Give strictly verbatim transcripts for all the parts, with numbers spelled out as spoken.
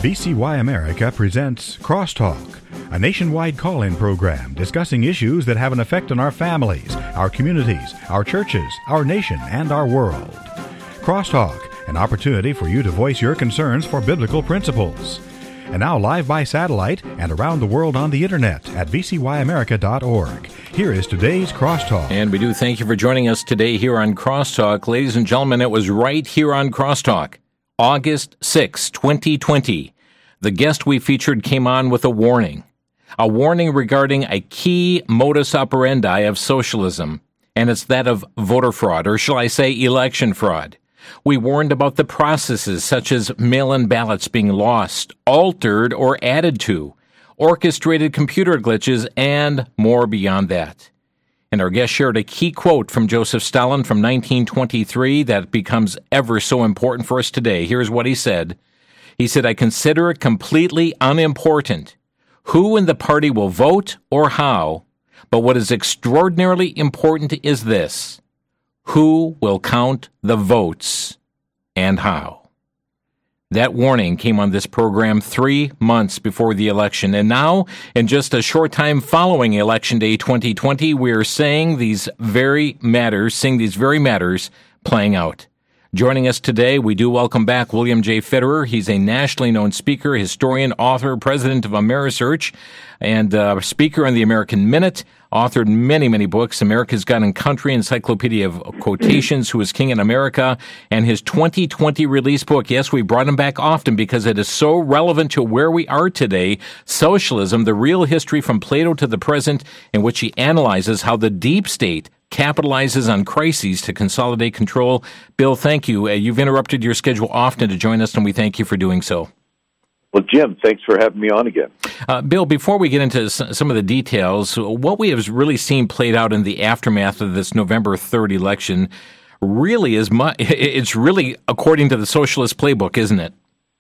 V C Y America presents Crosstalk, a nationwide call-in program discussing issues that have an effect on our families, our communities, our churches, our nation, and our world. Crosstalk, an opportunity for you to voice your concerns for biblical principles. And now live by satellite and around the world on the internet at v c y america dot org. Here is today's Crosstalk. And we do thank you for joining us today here on Crosstalk. Ladies and gentlemen, it was right here on Crosstalk, August sixth, twenty twenty. The guest we featured came on with a warning. A warning regarding a key modus operandi of socialism, and it's that of voter fraud, or shall I say election fraud. We warned about the processes such as mail-in ballots being lost, altered, or added to, orchestrated computer glitches, and more beyond that. And our guest shared a key quote from Joseph Stalin from nineteen twenty-three that becomes ever so important for us today. Here's what he said. He said, "I consider it completely unimportant who in the party will vote or how, but what is extraordinarily important is this: who will count the votes and how." That warning came on this program three months before the election. And now, in just a short time following Election Day twenty twenty, we're saying these very matters, seeing these very matters playing out. Joining us today, we do welcome back William J. Fitterer. He's a nationally known speaker, historian, author, president of Amerisearch, and uh, speaker on the American Minute, authored many, many books, America's God and Country, Encyclopedia of Quotations, Who is King in America, and his twenty twenty release book. Yes, we brought him back often because it is so relevant to where we are today, Socialism, the Real History from Plato to the Present, in which he analyzes how the deep state capitalizes on crises to consolidate control. Bill, thank you. Uh, you've interrupted your schedule often to join us, and we thank you for doing so. Well, Jim, thanks for having me on again. Uh, Bill, before we get into some of the details, what we have really seen played out in the aftermath of this November third election really is mu- it's really according to the socialist playbook, isn't it?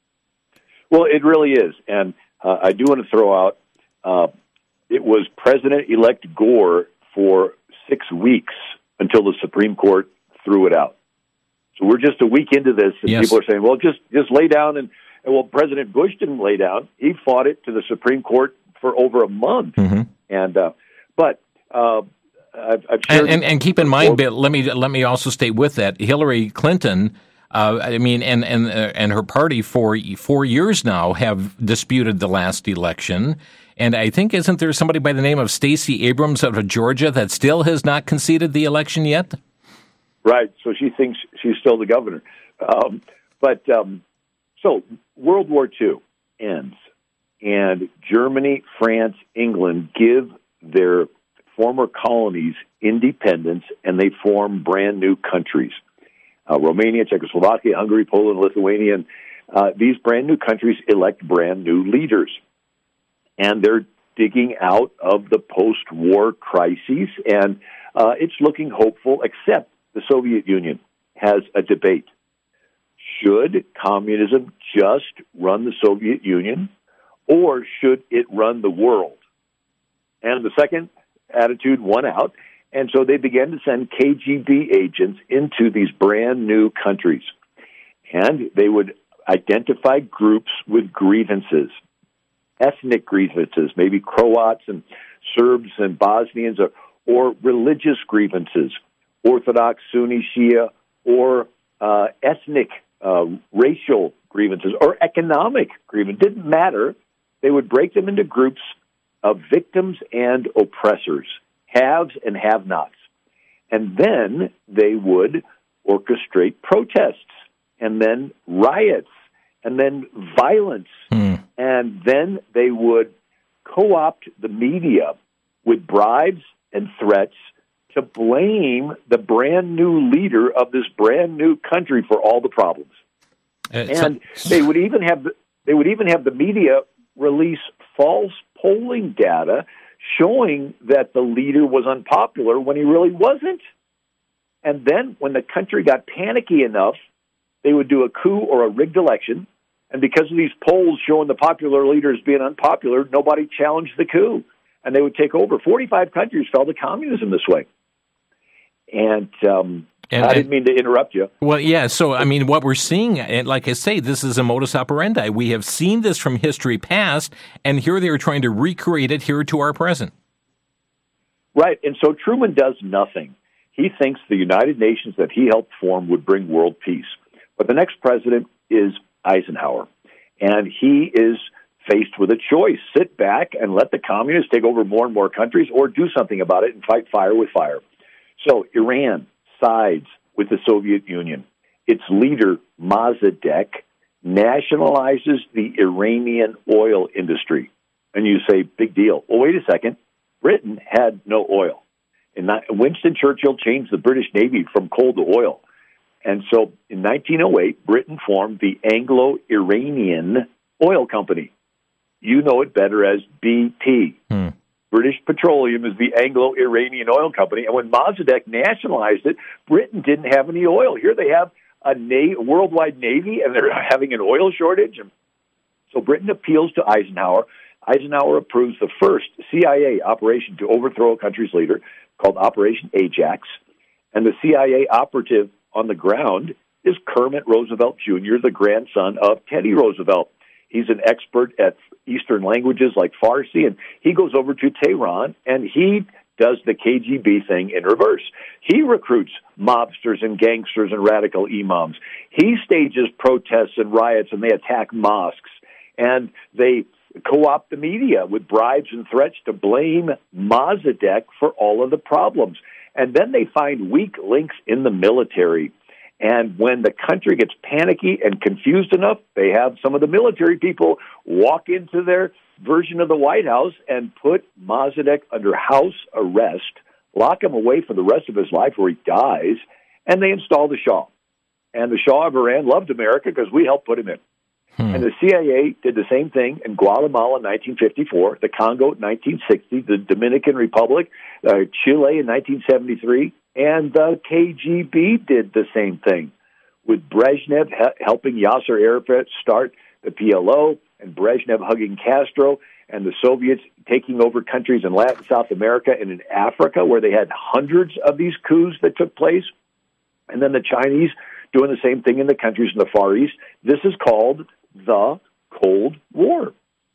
Well, it really is. And uh, I do want to throw out, uh, it was President-elect Gore for six weeks until the Supreme Court threw it out. So we're just a week into this, and yes. people are saying, well, just, just lay down. And, and, well, President Bush didn't lay down. He fought it to the Supreme Court for over a month. Mm-hmm. And uh, But uh, I've, I've shared... And, and, and keep in mind, Bill, let me, let me also state with that, Hillary Clinton... Uh, I mean, and and uh, and her party for four years now have disputed the last election, and I think isn't there somebody by the name of Stacey Abrams out of Georgia that still has not conceded the election yet? Right. So she thinks she's still the governor. Um, but um, so World War Two ends, and Germany, France, England give their former colonies independence, and they form brand new countries. Uh, Romania, Czechoslovakia, Hungary, Poland, Lithuania, and uh, these brand new countries elect brand new leaders. And they're digging out of the post-war crises, and uh, it's looking hopeful, except the Soviet Union has a debate. Should communism just run the Soviet Union, or should it run the world? And the second attitude won out. And so they began to send K G B agents into these brand new countries. And they would identify groups with grievances, ethnic grievances, maybe Croats and Serbs and Bosnians, or, or religious grievances, Orthodox, Sunni, Shia, or uh, ethnic, uh, racial grievances, or economic grievances. It didn't matter. They would break them into groups of victims and oppressors, haves and have-nots. And then they would orchestrate protests, and then riots, and then violence. Mm. And then they would co-opt the media with bribes and threats to blame the brand new leader of this brand new country for all the problems. It's and a- they would even have the, they would even have the media release false polling data showing that the leader was unpopular when he really wasn't. And then when the country got panicky enough, they would do a coup or a rigged election. And because of these polls showing the popular leader as being unpopular, nobody challenged the coup. And they would take over. forty-five countries fell to communism this way. And um, And, I didn't mean to interrupt you. Well, yeah, so, I mean, what we're seeing, and like I say, this is a modus operandi. We have seen this from history past, and here they are trying to recreate it here to our present. Right, and so Truman does nothing. He thinks the United Nations that he helped form would bring world peace. But the next president is Eisenhower, and he is faced with a choice. Sit back and let the communists take over more and more countries, or do something about it and fight fire with fire. So Iran sides with the Soviet Union. Its leader, Mossadegh, nationalizes the Iranian oil industry. And you say, big deal. Well, wait a second. Britain had no oil. And Winston Churchill changed the British Navy from coal to oil. And so in nineteen oh eight, Britain formed the Anglo-Iranian Oil Company. You know it better as B P. Hmm. British Petroleum is the Anglo-Iranian Oil Company. And when Mossadegh nationalized it, Britain didn't have any oil. Here they have a na- worldwide navy, and they're having an oil shortage. And so Britain appeals to Eisenhower. Eisenhower approves the first C I A operation to overthrow a country's leader, called Operation Ajax. And the C I A operative on the ground is Kermit Roosevelt Junior, the grandson of Teddy Roosevelt. He's an expert at Eastern languages like Farsi, and he goes over to Tehran, and he does the K G B thing in reverse. He recruits mobsters and gangsters and radical imams. He stages protests and riots, and they attack mosques. And they co-opt the media with bribes and threats to blame Mossadegh for all of the problems. And then they find weak links in the military. And when the country gets panicky and confused enough, they have some of the military people walk into their version of the White House and put Mossadegh under house arrest, lock him away for the rest of his life where he dies, and they install the Shah. And the Shah of Iran loved America because we helped put him in. Hmm. And the C I A did the same thing in Guatemala in nineteen fifty-four, the Congo in nineteen sixty, the Dominican Republic, uh, Chile in nineteen seventy-three, and the K G B did the same thing, with Brezhnev he- helping Yasser Arafat start the P L O, and Brezhnev hugging Castro, and the Soviets taking over countries in Latin South America and in Africa, where they had hundreds of these coups that took place, and then the Chinese doing the same thing in the countries in the Far East. This is called the Cold War.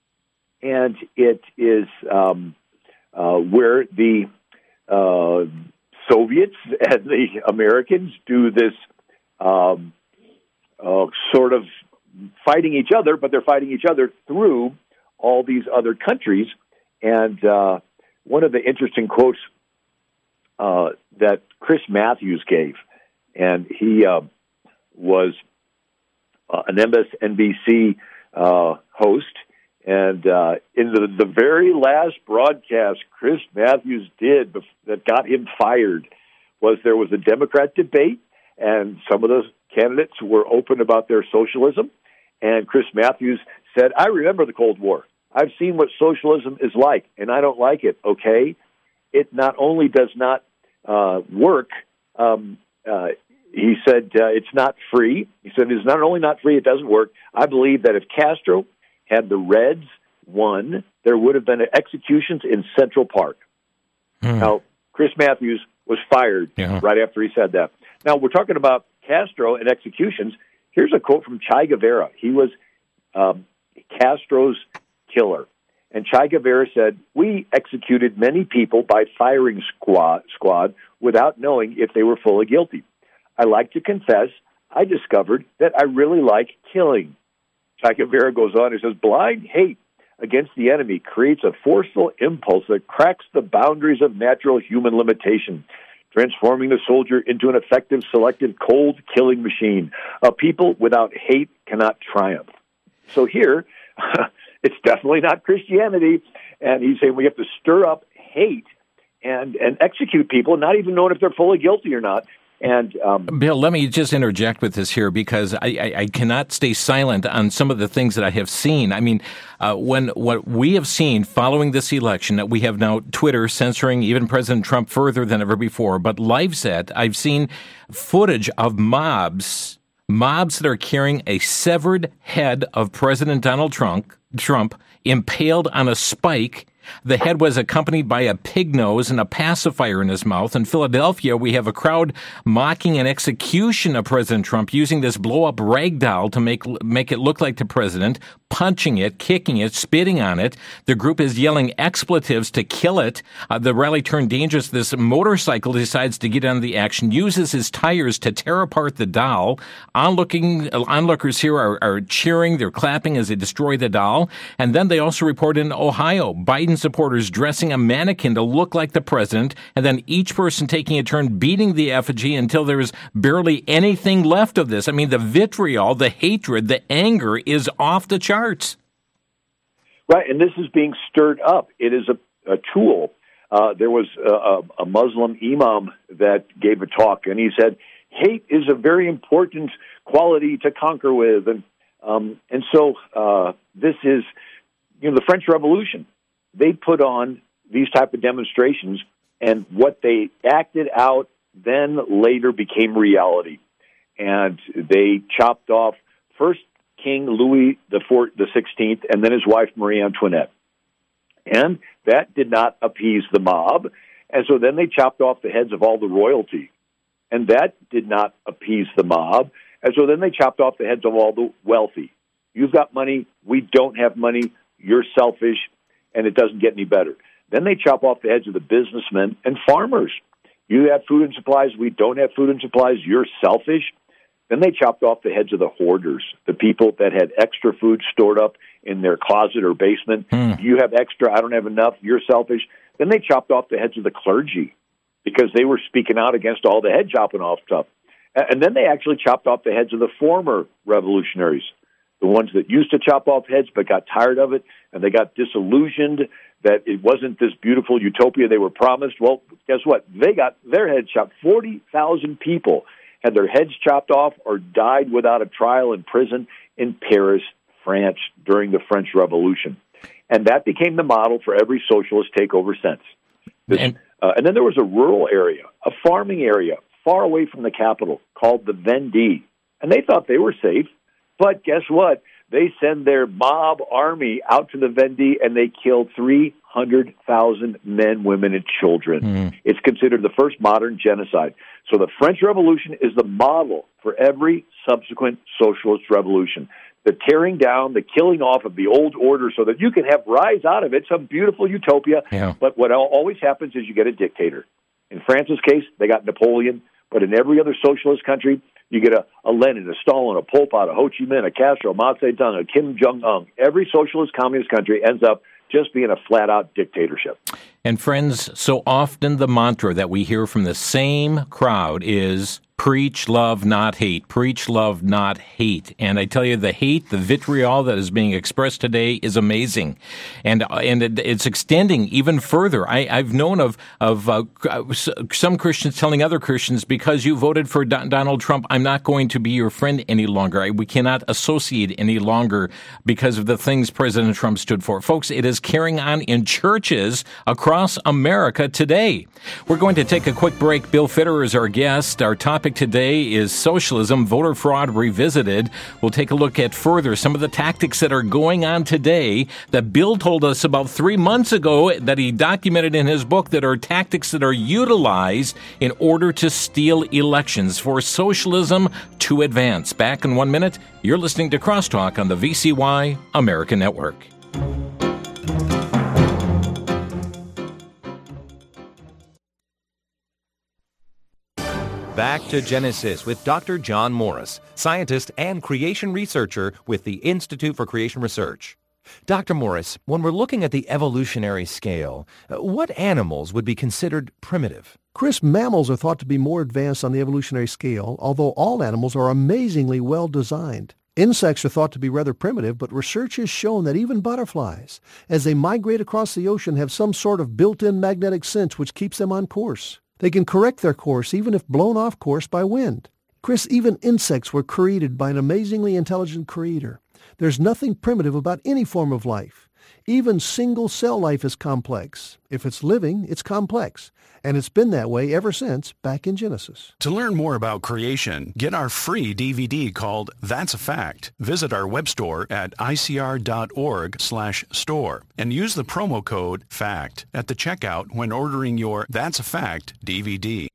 And it is um, uh, where the uh, Soviets and the Americans do this um, uh, sort of fighting each other, but they're fighting each other through all these other countries. And uh, one of the interesting quotes uh, that Chris Matthews gave, and he uh, was uh, an M S N B C uh, host, and uh, in the, the very last broadcast Chris Matthews did that got him fired was there was a Democrat debate, and some of those candidates were open about their socialism, and Chris Matthews said, I remember the Cold War. I've seen what socialism is like, and I don't like it, okay? It not only does not uh, work, um, uh, he said uh, it's not free. He said it's not only not free, it doesn't work. I believe that if Castro had the Reds won, there would have been executions in Central Park. Hmm. Now, Chris Matthews was fired yeah. right after he said that. Now, we're talking about Castro and executions. Here's a quote from Che Guevara. He was um, Castro's killer. And Che Guevara said, we executed many people by firing squad, squad without knowing if they were fully guilty. I like to confess, I discovered that I really like killing. Che Guevara goes on and says, blind hate against the enemy creates a forceful impulse that cracks the boundaries of natural human limitation, transforming the soldier into an effective, selective, cold killing machine. A people without hate cannot triumph. So here, it's definitely not Christianity, and he's saying we have to stir up hate and, and execute people, not even knowing if they're fully guilty or not. And um, Bill, let me just interject with this here because I, I, I cannot stay silent on some of the things that I have seen. I mean, uh, when what we have seen following this election, that we have now Twitter censoring even President Trump further than ever before, but LiveSet, I've seen footage of mobs, mobs that are carrying a severed head of President Donald Trump, Trump impaled on a spike The head was accompanied by a pig nose and a pacifier in his mouth. In Philadelphia, we have a crowd mocking an execution of President Trump using this blow-up rag doll to make make it look like the president, punching it, kicking it, spitting on it. The group is yelling expletives to kill it. Uh, the rally turned dangerous. This motorcycle decides to get on the action, uses his tires to tear apart the doll. Onlooking, onlookers here are, are cheering, they're clapping as they destroy the doll. And then they also report in Ohio, Biden supporters dressing a mannequin to look like the president, and then each person taking a turn beating the effigy until there's barely anything left of this. I mean, the vitriol, the hatred, the anger is off the charts. Right, and this is being stirred up. It is a, a tool. Uh, there was a, a Muslim imam that gave a talk, and he said, hate is a very important quality to conquer with. And um, and so uh, this is, you know, the French Revolution. They put on these type of demonstrations, and what they acted out then later became reality. And they chopped off first King Louis the Sixteenth and then his wife Marie Antoinette. And that did not appease the mob. And so then they chopped off the heads of all the royalty. And that did not appease the mob. And so then they chopped off the heads of all the wealthy. You've got money. We don't have money. You're selfish. And it doesn't get any better. Then they chop off the heads of the businessmen and farmers. You have food and supplies. We don't have food and supplies. You're selfish. Then they chopped off the heads of the hoarders, the people that had extra food stored up in their closet or basement. Mm. You have extra. I don't have enough. You're selfish. Then they chopped off the heads of the clergy because they were speaking out against all the head chopping off stuff. And then they actually chopped off the heads of the former revolutionaries, the ones that used to chop off heads but got tired of it, and they got disillusioned that it wasn't this beautiful utopia they were promised. Well, guess what? They got their heads chopped. forty thousand people had their heads chopped off or died without a trial in prison in Paris, France, during the French Revolution. And that became the model for every socialist takeover since. This, and, uh, and then there was a rural area, a farming area, far away from the capital, called the Vendée. And they thought they were safe. But guess what? They send their mob army out to the Vendée, and they killed three hundred thousand men, women, and children. Mm. It's considered the first modern genocide. So the French Revolution is the model for every subsequent socialist revolution. The tearing down, the killing off of the old order so that you can have rise out of it, some beautiful utopia. Yeah. But what always happens is you get a dictator. In France's case, they got Napoleon. But in every other socialist country, you get a, a Lenin, a Stalin, a Pol Pot, a Ho Chi Minh, a Castro, a Mao Zedong, a Kim Jong-un. Every socialist communist country ends up just being a flat-out dictatorship. And friends, so often the mantra that we hear from the same crowd is preach love, not hate. Preach love, not hate. And I tell you, the hate, the vitriol that is being expressed today is amazing. And and it, it's extending even further. I, I've known of, of uh, some Christians telling other Christians, because you voted for Don, Donald Trump, I'm not going to be your friend any longer. I, we cannot associate any longer because of the things President Trump stood for. Folks, it is carrying on in churches across America today. We're going to take a quick break. Bill Fitter is our guest. Our topic today is socialism, voter fraud revisited. We'll take a look at further some of the tactics that are going on today that Bill told us about three months ago that he documented in his book that are tactics that are utilized in order to steal elections for socialism to advance. Back in one minute, you're listening to Crosstalk on the V C Y American Network. Back to Genesis with Doctor John Morris, scientist and creation researcher with the Institute for Creation Research. Doctor Morris, when we're looking at the evolutionary scale, what animals would be considered primitive? Chris, mammals are thought to be more advanced on the evolutionary scale, although all animals are amazingly well designed. Insects are thought to be rather primitive, but research has shown that even butterflies, as they migrate across the ocean, have some sort of built-in magnetic sense which keeps them on course. They can correct their course even if blown off course by wind. Chris, even insects were created by an amazingly intelligent creator. There's nothing primitive about any form of life. Even single-cell life is complex. If it's living, it's complex. And it's been that way ever since back in Genesis. To learn more about creation, get our free D V D called That's a Fact. Visit our web store at I C R dot org slash store and use the promo code FACT at the checkout when ordering your That's a Fact D V D.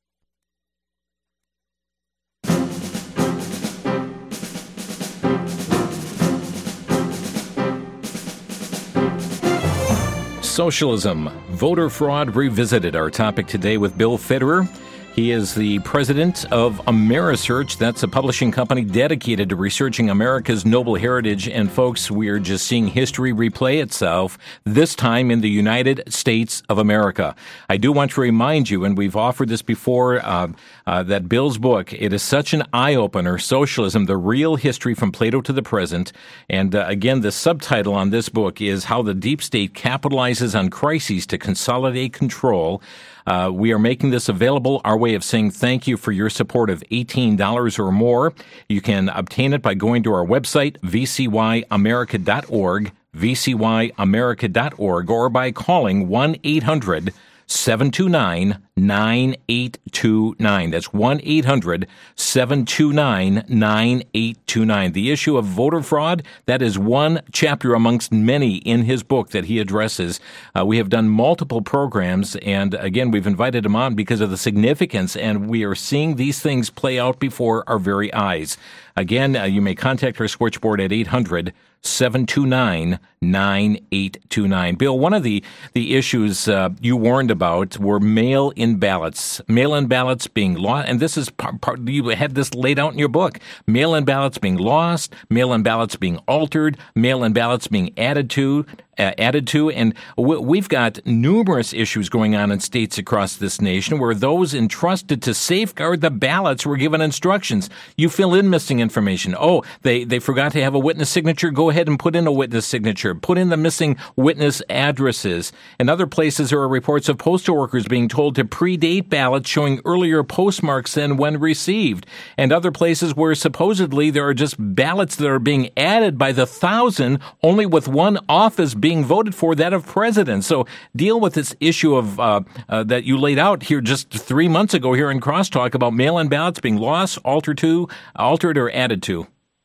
Socialism, voter fraud revisited. Our topic today with Bill Federer. He is the president of Amerisearch. That's a publishing company dedicated to researching America's noble heritage. And folks, we are just seeing history replay itself, this time in the United States of America. I do want to remind you, and we've offered this before, uh, uh, that Bill's book, it is such an eye-opener, Socialism, the Real History from Plato to the Present. And uh, again, the subtitle on this book is How the Deep State Capitalizes on Crises to Consolidate Control. Uh, we are making this available, our way of saying thank you for your support of eighteen dollars or more. You can obtain it by going to our website, v c y america dot org, v c y america dot org, or by calling one eight hundred seven two nine nine eight two nine. That's one eight hundred seven two nine nine eight two nine. The issue of voter fraud, that is one chapter amongst many in his book that he addresses. Uh, we have done multiple programs, and again, we've invited him on because of the significance, and we are seeing these things play out before our very eyes. Again, uh, you may contact our switchboard at eight hundred seven two nine nine eight two nine. Bill, one of the, the issues uh, you warned about were mail-in ballots. Mail-in ballots being lost, and this is part, part, you had this laid out in your book. Mail-in ballots being lost, mail-in ballots being altered, mail-in ballots being added to, uh, added to, and w- we've got numerous issues going on in states across this nation where those entrusted to safeguard the ballots were given instructions. You fill in missing information. Oh, they, they forgot to have a witness signature. Go ahead and put in a witness signature. Put in the missing witness addresses. In other places, there are reports of postal workers being told to predate ballots showing earlier postmarks than when received. And other places where supposedly there are just ballots that are being added by the thousand, only with one office being voted for, that of president. So deal with this issue of uh, uh, that you laid out here just three months ago here in Crosstalk about mail-in ballots being lost, altered to, altered or added to.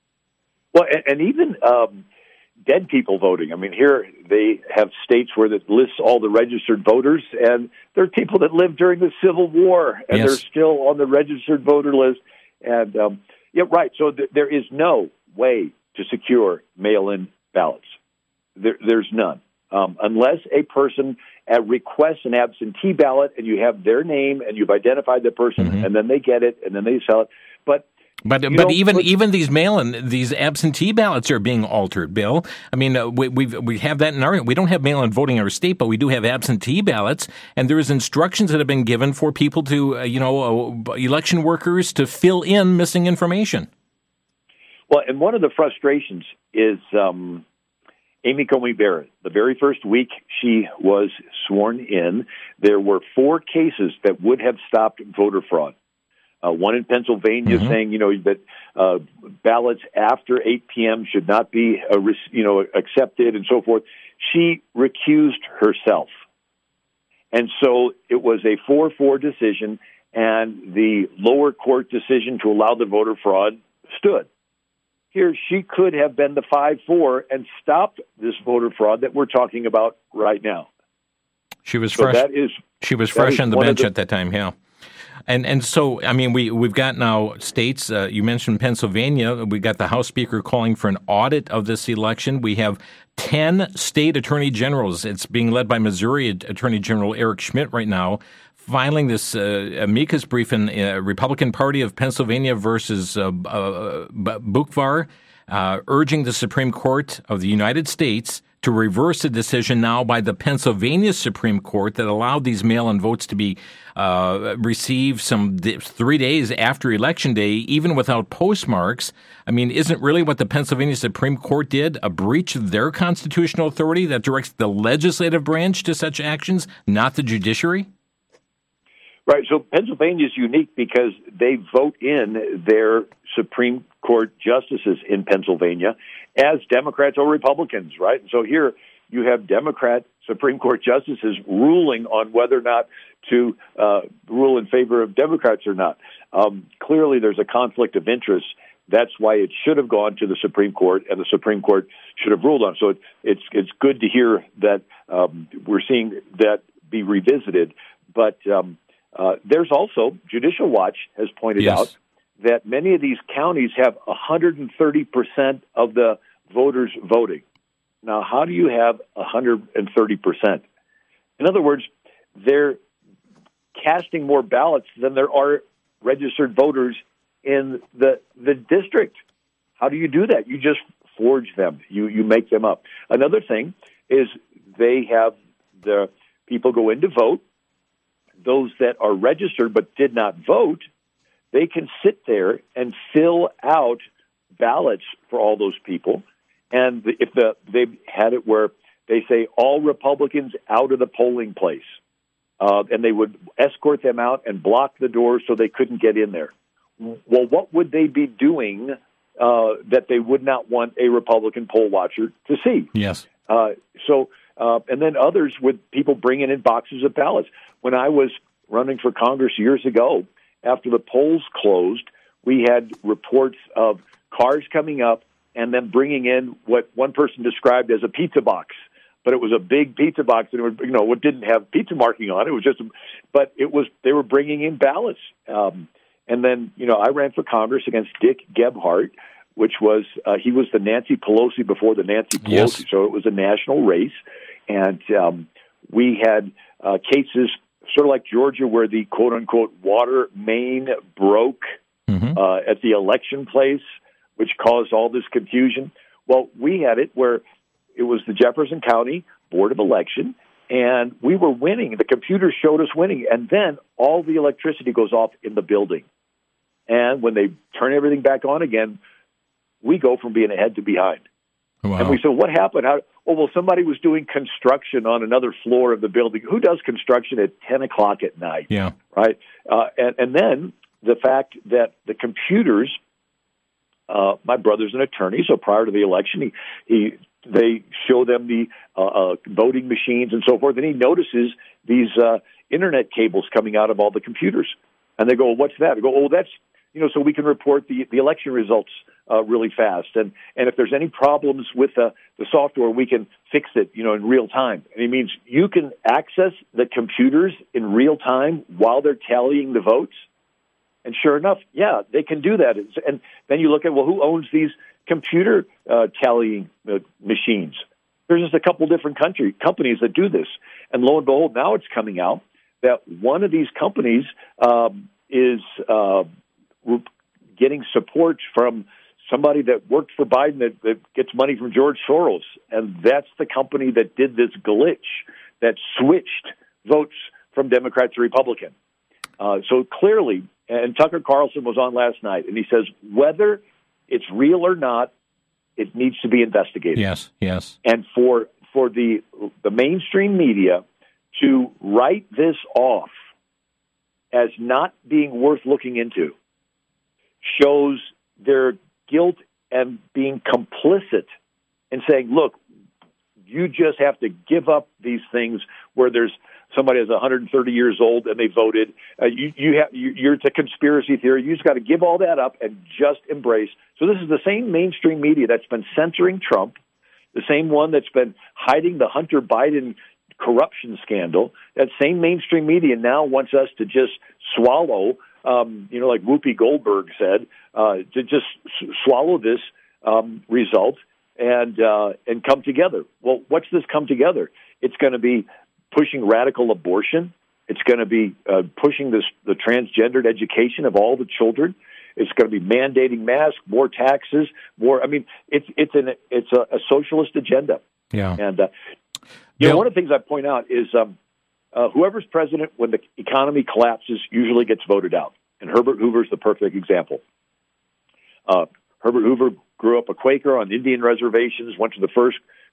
Well, and, and even um, dead people voting. I mean, here they have states where it lists all the registered voters, and there are people that lived during the Civil War, and yes. they're still on the registered voter list. And um, yeah, right. So th- there is no way to secure mail-in ballots. There, there's none. Um, unless a person uh, requests an absentee ballot and you have their name and you've identified the person, mm-hmm. and then they get it and then they sell it. But But you but know, even but, even these mail-in, these absentee ballots are being altered, Bill. I mean, uh, we we we have that in our, we don't have mail-in voting in our state, but we do have absentee ballots, and there is instructions that have been given for people to, uh, you know, uh, election workers to fill in missing information. Well, and one of the frustrations is um, Amy Coney Barrett. The very first week she was sworn in, there were four cases that would have stopped voter fraud. Uh, one in Pennsylvania mm-hmm. saying, you know, that uh, ballots after eight p.m. should not be, uh, you know, accepted and so forth. She recused herself. And so it was a four four decision, and the lower court decision to allow the voter fraud stood. Here, she could have been the five four and stopped this voter fraud that we're talking about right now. She was so fresh. That is, she was fresh on the bench the, at that time, yeah. And and so, I mean, we, we've got now states, uh, you mentioned Pennsylvania, we got the House Speaker calling for an audit of this election. We have ten state attorney generals. It's being led by Missouri Attorney General Eric Schmidt right now, filing this uh, amicus brief in uh, Republican Party of Pennsylvania versus uh, uh, Bukvar, uh, urging the Supreme Court of the United States to reverse a decision now by the Pennsylvania Supreme Court that allowed these mail-in votes to be uh, received some th- three days after Election Day, even without postmarks. I mean, isn't really what the Pennsylvania Supreme Court did a breach of their constitutional authority that directs the legislative branch to such actions, not the judiciary? Right. So Pennsylvania is unique because they vote in their Supreme Court justices in Pennsylvania as Democrats or Republicans, right? And so here you have Democrat Supreme Court justices ruling on whether or not to uh, rule in favor of Democrats or not. Um, clearly, there's a conflict of interest. That's why it should have gone to the Supreme Court, and the Supreme Court should have ruled on it. So it, it's it's good to hear that um, we're seeing that be revisited. But um, uh, there's also, Judicial Watch has pointed yes. out that many of these counties have one hundred thirty percent of the voters voting. Now, how do you have one hundred thirty percent? In other words, they're casting more ballots than there are registered voters in the the district. How do you do that? You just forge them. You you make them up. Another thing is they have the people go in to vote. Those that are registered but did not vote, they can sit there and fill out ballots for all those people. And if the they had it where they say all Republicans out of the polling place, uh, and they would escort them out and block the doors so they couldn't get in there. Well, what would they be doing uh, that they would not want a Republican poll watcher to see? Yes. Uh, so, uh, and then others with people bringing in boxes of ballots. When I was running for Congress years ago, after the polls closed, we had reports of cars coming up and then bringing in what one person described as a pizza box. But it was a big pizza box, and it was, you know, it didn't have pizza marking on it. It was just, but it was they were bringing in ballots. Um, and then, you know, I ran for Congress against Dick Gebhardt, which was uh, he was the Nancy Pelosi before the Nancy Pelosi, yes. so it was a national race, and um, we had uh, cases sort of like Georgia, where the quote unquote water main broke mm-hmm. uh, at the election place, which caused all this confusion. Well, we had it where it was the Jefferson County Board of Election, and we were winning. The computer showed us winning, and then all the electricity goes off in the building. And when they turn everything back on again, we go from being ahead to behind. Wow. And we said, what happened? How, oh, well, somebody was doing construction on another floor of the building. Who does construction at ten o'clock at night? Yeah. Right? Uh, and, and then the fact that the computers, uh, my brother's an attorney, so prior to the election, he, he they show them the uh, uh, voting machines and so forth, and he notices these uh, internet cables coming out of all the computers. And they go, well, what's that? They go, oh, that's, you know, so we can report the, the election results uh, really fast. And, and if there's any problems with the, the software, we can fix it, you know, in real time. And it means you can access the computers in real time while they're tallying the votes. And sure enough, yeah, they can do that. And then you look at, well, who owns these computer uh, tallying uh, machines? There's just a couple different country companies that do this. And lo and behold, now it's coming out that one of these companies um, is uh, getting support from somebody that worked for Biden that, that gets money from George Soros. And that's the company that did this glitch that switched votes from Democrat to Republican. Uh, so clearly, and Tucker Carlson was on last night, and he says whether it's real or not, it needs to be investigated. Yes, yes. And for for the the mainstream media to write this off as not being worth looking into shows their guilt and being complicit and saying, look, you just have to give up these things where there's somebody is one hundred thirty years old and they voted. Uh, you, you have, you, you're it's a conspiracy theory. You just got to give all that up and just embrace. So this is the same mainstream media that's been censoring Trump, the same one that's been hiding the Hunter Biden corruption scandal. That same mainstream media now wants us to just swallow, um, you know, like Whoopi Goldberg said, uh, to just s- swallow this um, result and uh, and come together. Well, what's this come together? It's going to be pushing radical abortion. It's going to be uh, pushing this, the transgendered education of all the children. It's going to be mandating masks, more taxes, more. I mean, it's it's an it's a, a socialist agenda. Yeah. And uh, you know, one of the things I point out is um, uh, whoever's president when the economy collapses usually gets voted out. And Herbert Hoover's the perfect example. Uh, Herbert Hoover grew up a Quaker on Indian reservations, went to the first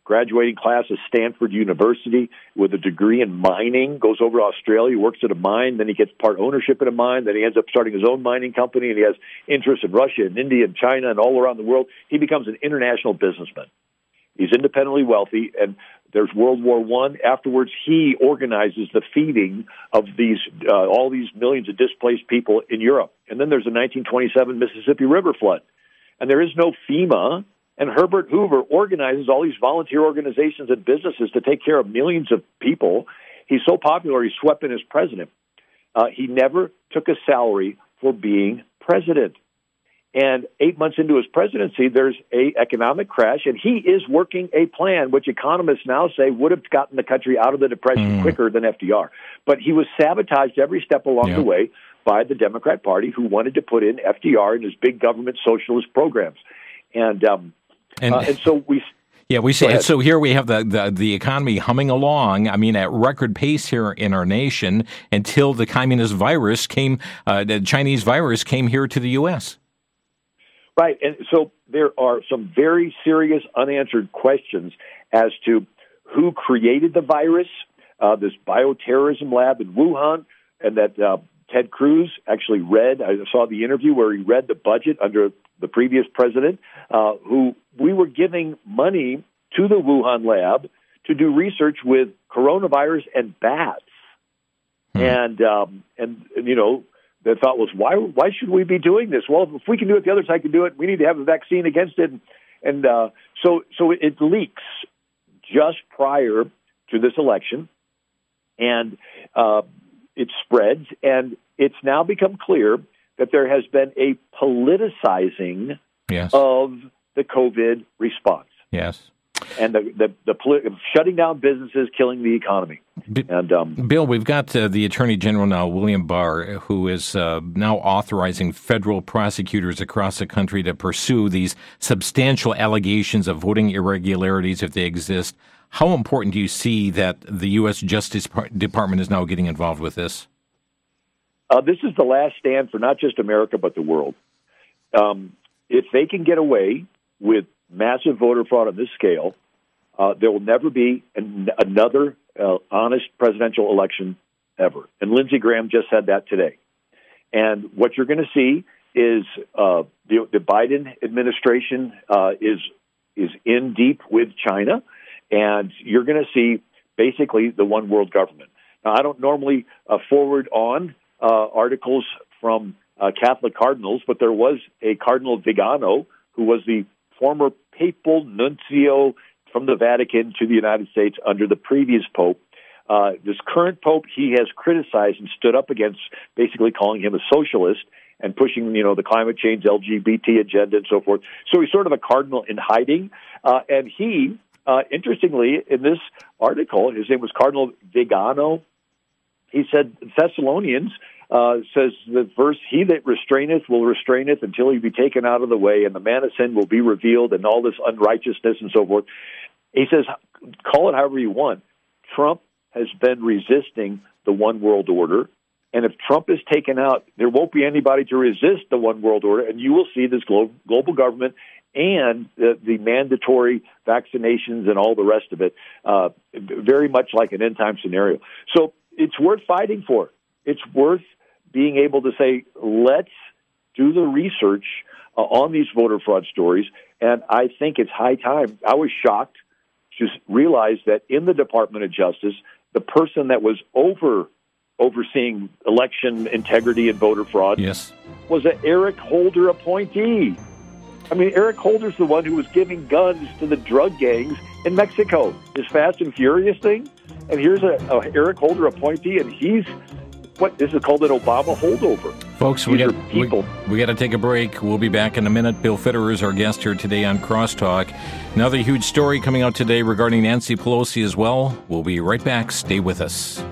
graduating class of Stanford University with a degree in mining, goes over to Australia, works at a mine, then he gets part ownership in a mine, then he ends up starting his own mining company, and he has interests in Russia and India and China and all around the world. He becomes an international businessman. He's independently wealthy, and there's World War One. Afterwards, he organizes the feeding of these uh, all these millions of displaced people in Europe. And then there's the nineteen twenty-seven Mississippi River flood. And there is no FEMA, and Herbert Hoover organizes all these volunteer organizations and businesses to take care of millions of people. He's so popular, he's swept in as president. Uh, he never took a salary for being president. And eight months into his presidency, there's a economic crash, and he is working a plan which economists now say would have gotten the country out of the Depression mm. quicker than F D R. But he was sabotaged every step along yeah. the way by the Democrat Party, who wanted to put in F D R and his big government socialist programs. And um, and, uh, and so we... Yeah, we see. So here we have the, the, the economy humming along, I mean, at record pace here in our nation until the communist virus came, uh, the Chinese virus came here to the U S Right, and so there are some very serious unanswered questions as to who created the virus, uh, this bioterrorism lab in Wuhan, and that uh, Ted Cruz actually read, I saw the interview where he read the budget under the previous president, uh, who we were giving money to the Wuhan lab to do research with coronavirus and bats. Hmm. And, um, and, you know, the thought was, why why should we be doing this? Well, if we can do it, the other side can do it. We need to have a vaccine against it. And, and uh, so so it leaks just prior to this election, and uh, it spreads, and it's now become clear that there has been a politicizing yes. of the COVID response. Yes. And the, the, the politi- shutting down businesses, killing the economy. B- and um, Bill, we've got uh, the Attorney General now, William Barr, who is uh, now authorizing federal prosecutors across the country to pursue these substantial allegations of voting irregularities if they exist. How important do you see that the U S Justice Department is now getting involved with this? Uh, this is the last stand for not just America, but the world. Um, if they can get away with massive voter fraud on this scale, uh, there will never be an, another uh, honest presidential election ever. And Lindsey Graham just said that today. And what you're going to see is uh, the, the Biden administration uh, is is in deep with China, and you're going to see basically the one world government. Now, I don't normally uh, forward on uh, articles from uh, Catholic cardinals, but there was a Cardinal Vigano who was the former papal nuncio from the Vatican to the United States under the previous pope. Uh, this current pope, he has criticized and stood up against, basically calling him a socialist and pushing, you know, the climate change, L G B T agenda and so forth. So he's sort of a cardinal in hiding. Uh, and he, uh, interestingly, in this article, his name was Cardinal Vigano. He said Thessalonians uh, says the verse, he that restraineth will restraineth until he be taken out of the way, and the man of sin will be revealed, and all this unrighteousness and so forth. He says, call it however you want. Trump has been resisting the one world order, and if Trump is taken out, there won't be anybody to resist the one world order, and you will see this glo- global government and the, the mandatory vaccinations and all the rest of it, uh, very much like an end-time scenario. So it's worth fighting for. It's worth being able to say, let's do the research uh, on these voter fraud stories, and I think it's high time. I was shocked to realize that in the Department of Justice, the person that was over overseeing election integrity and voter fraud yes. was an Eric Holder appointee. I mean, Eric Holder's the one who was giving guns to the drug gangs in Mexico, his Fast and Furious thing. And here's a, a Eric Holder appointee, and he's, what, this is called an Obama holdover. Folks, we got, we, we got to take a break. We'll be back in a minute. Bill Fitterer is our guest here today on Crosstalk. Another huge story coming out today regarding Nancy Pelosi as well. We'll be right back. Stay with us.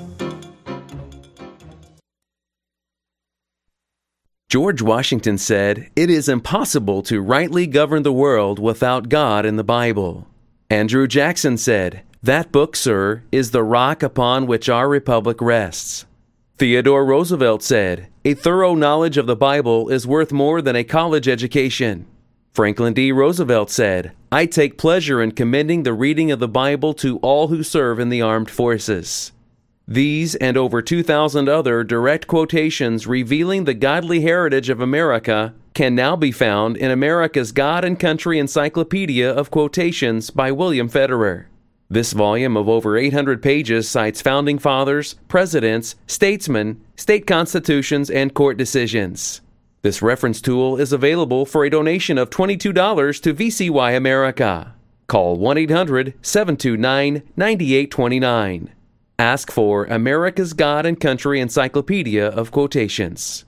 George Washington said, "It is impossible to rightly govern the world without God in the Bible." Andrew Jackson said, "That book, sir, is the rock upon which our republic rests." Theodore Roosevelt said, "A thorough knowledge of the Bible is worth more than a college education." Franklin D. Roosevelt said, I take pleasure in commending the reading of the Bible to all who serve in the armed forces. These and over two thousand other direct quotations revealing the godly heritage of America can now be found in America's God and Country Encyclopedia of Quotations by William Federer. This volume of over eight hundred pages cites founding fathers, presidents, statesmen, state constitutions, and court decisions. This reference tool is available for a donation of twenty-two dollars to V C Y America. Call one eight hundred, seven two nine, nine eight two nine. Ask for America's God and Country Encyclopedia of Quotations.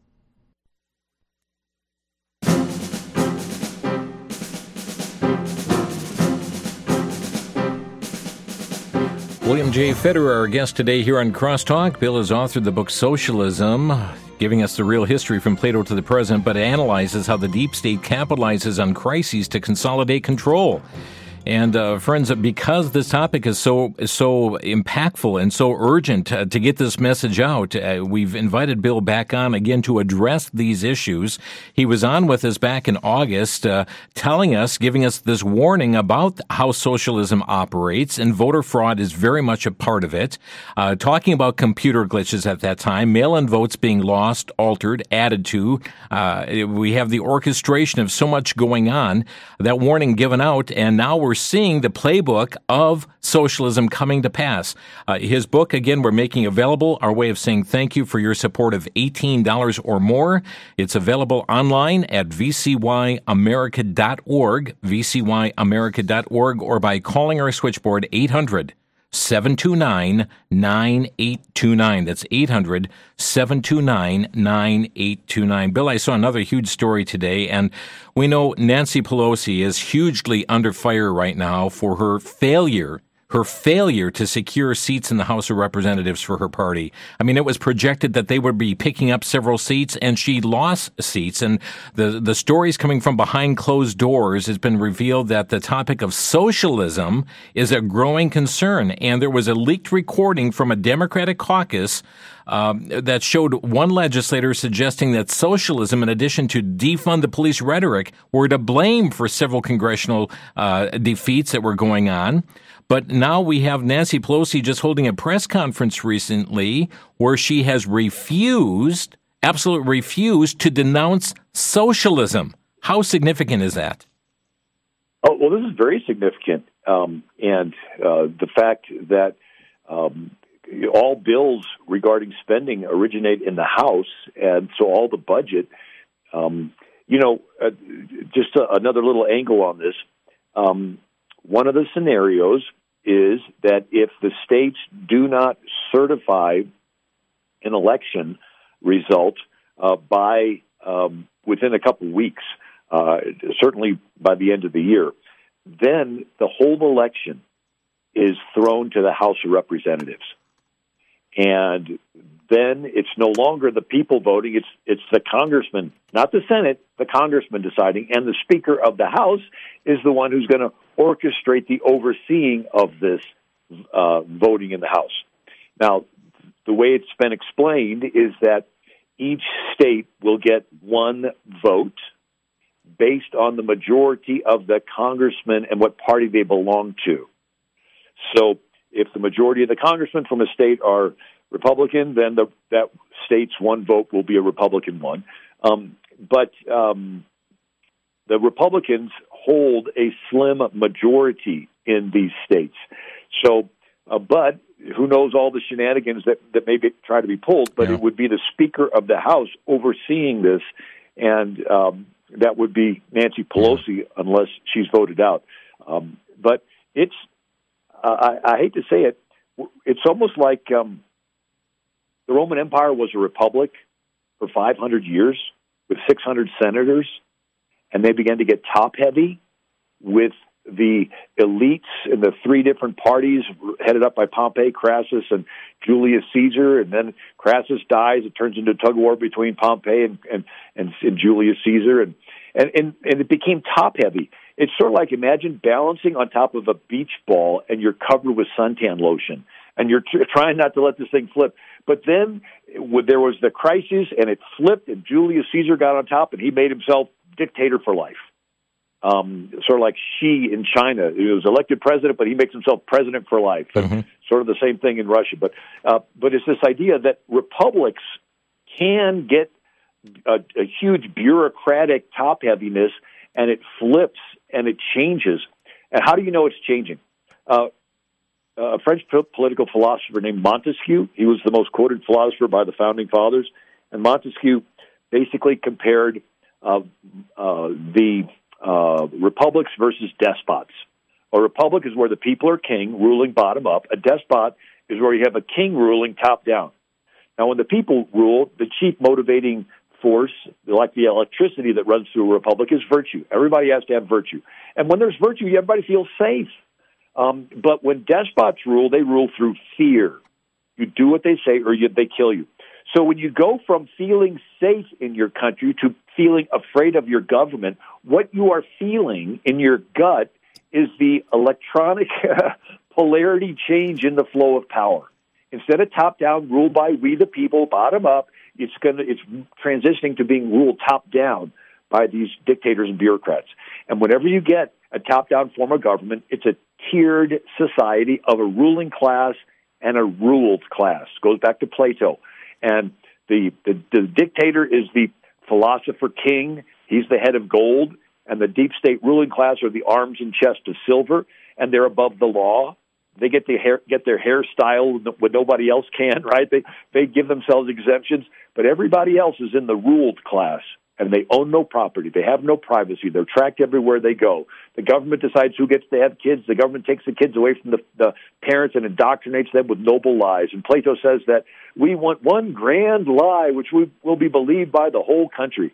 William J. Federer, our guest today here on Crosstalk. Bill has authored the book Socialism, giving us the real history from Plato to the present, but analyzes how the deep state capitalizes on crises to consolidate control. And uh, friends, because this topic is so is so impactful and so urgent uh, to get this message out, uh, we've invited Bill back on again to address these issues. He was on with us back in August, uh, telling us, giving us this warning about how socialism operates, and voter fraud is very much a part of it. Uh, talking about computer glitches at that time, mail-in votes being lost, altered, added to. Uh, we have the orchestration of so much going on. That warning given out, and now we're seeing the playbook of socialism coming to pass. Uh, his book, again, we're making available, our way of saying thank you for your support of eighteen dollars or more. It's available online at v c y america dot org, v c y america dot org, or by calling our switchboard eight hundred, seven two nine, nine eight two nine. That's eight hundred, seven two nine, nine eight two nine. Bill, I saw another huge story today, and we know Nancy Pelosi is hugely under fire right now for her failure her failure to secure seats in the House of Representatives for her party. I mean, it was projected that they would be picking up several seats, and she lost seats. And the, the stories coming from behind closed doors has been revealed that the topic of socialism is a growing concern. And there was a leaked recording from a Democratic caucus Um, that showed one legislator suggesting that socialism, in addition to defund the police rhetoric, were to blame for several congressional uh, defeats that were going on. But now we have Nancy Pelosi just holding a press conference recently where she has refused, absolutely refused, to denounce socialism. How significant is that? Oh, well, this is very significant. Um, and uh, the fact that um, all bills regarding spending originate in the House, and so all the budget, um, you know, uh, just a, another little angle on this. Um, one of the scenarios is that if the states do not certify an election result uh, by um, within a couple of weeks, uh, certainly by the end of the year, then the whole election is thrown to the House of Representatives. And then it's no longer the people voting, it's it's the congressman, not the Senate, the congressman deciding, and the Speaker of the House is the one who's going to orchestrate the overseeing of this uh, voting in the House. Now, the way it's been explained is that each state will get one vote based on the majority of the congressmen and what party they belong to. So if the majority of the congressmen from a state are Republican, then the, that state's one vote will be a Republican one. Um, but um, the Republicans hold a slim majority in these states. So, uh, but who knows all the shenanigans that, that may be, try to be pulled, but yeah. It would be the Speaker of the House overseeing this, and um, that would be Nancy Pelosi, yeah. unless she's voted out. Um, but it's, uh, I, I hate to say it, it's almost like um, the Roman Empire was a republic for five hundred years with six hundred senators, and they began to get top-heavy with the elites in the three different parties headed up by Pompey, Crassus, and Julius Caesar. And then Crassus dies. It turns into a tug-of-war between Pompey and, and, and, and Julius Caesar. And, and, and, and it became top-heavy. It's sort of like, imagine balancing on top of a beach ball and you're covered with suntan lotion. And you're tr- trying not to let this thing flip. But then w- there was the crisis, and it flipped, and Julius Caesar got on top, and he made himself dictator for life. Um, sort of like Xi in China. He was elected president, but he makes himself president for life. And mm-hmm. sort of the same thing in Russia. But uh, but it's this idea that republics can get a, a huge bureaucratic top-heaviness, and it flips and it changes. And how do you know it's changing? Uh, a French political philosopher named Montesquieu, he was the most quoted philosopher by the Founding Fathers, and Montesquieu basically compared uh, uh, the uh, republics versus despots. A republic is where the people are king, ruling bottom up. A despot is where you have a king ruling top down. Now, when the people rule, the chief motivating force, like the electricity that runs through a republic, is virtue. Everybody has to have virtue. And when there's virtue, everybody feels safe. Um, but when despots rule, they rule through fear. You do what they say or you, they kill you. So when you go from feeling safe in your country to feeling afraid of your government, what you are feeling in your gut is the electronic polarity change in the flow of power. Instead of top-down, ruled by we the people, bottom-up, it's going to it's transitioning to being ruled top-down by these dictators and bureaucrats. And whenever you get a top-down form of government, it's a tiered society of a ruling class and a ruled class. It goes back to Plato. And the, the, the dictator is the philosopher king. He's the head of gold. And the deep state ruling class are the arms and chest of silver, and they're above the law. They get their hair, get their hairstyle when nobody else can, right? They they give themselves exemptions, but everybody else is in the ruled class, and they own no property. They have no privacy. They're tracked everywhere they go. The government decides who gets to have kids. The government takes the kids away from the, the parents and indoctrinates them with noble lies. And Plato says that we want one grand lie which we, will be believed by the whole country.